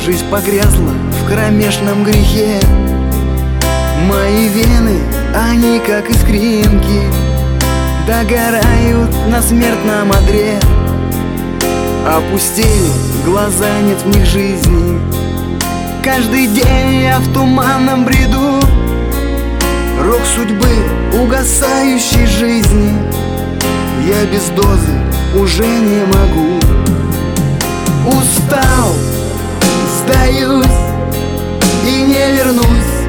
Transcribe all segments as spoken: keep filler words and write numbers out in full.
жизнь погрязла в кромешном грехе. Мои вены, они как искринки, догорают на смертном одре. Опустели глаза, нет в них жизни. Каждый день я в туманном бреду. Рок судьбы угасающей жизни. Я без дозы уже не могу. Устал, сдаюсь и не вернусь.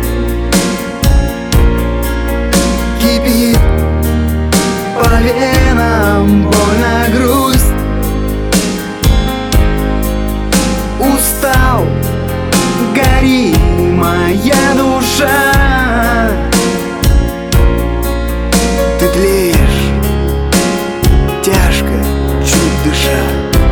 Кипит по венам больно грусть. Устал, гори моя душа. Ты тлеешь, тяжко, чуть дыша.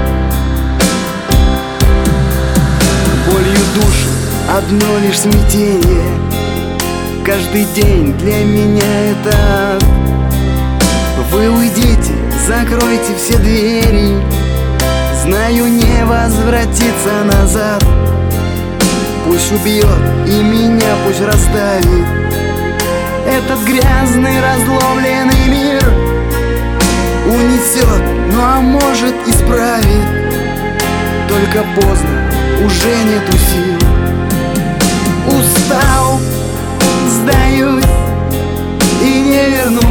Болью душу одно лишь смятение. Каждый день для меня это ад. Вы уйдите, закройте все двери. Знаю, не возвратиться назад. Пусть убьет и меня пусть раздавит этот грязный разломленный мир. Унесет, ну а может исправит. Только поздно, уже нету сил. Устал, сдаюсь и не вернусь.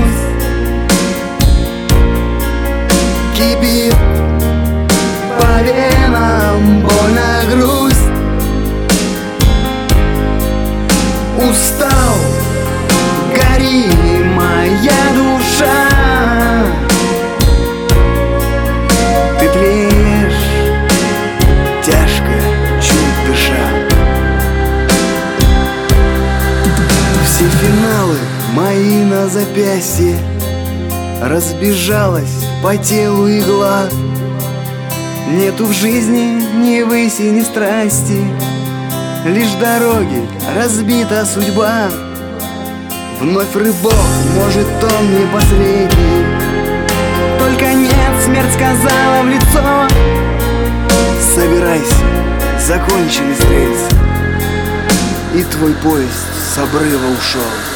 Кипит по венам больно грусть. Устал, гори моя душа. Ты тлеешь, тяжко, чуть дыша. Все финалы мои на запястье. Разбежалась по телу игла. Нету в жизни ни выси, ни страсти. Лишь дороги, разбита судьба. Вновь рыбок, может он не последний. Только нет, смерть сказала в лицо. Собирайся, закончились рельсы, и твой поезд с обрыва ушел.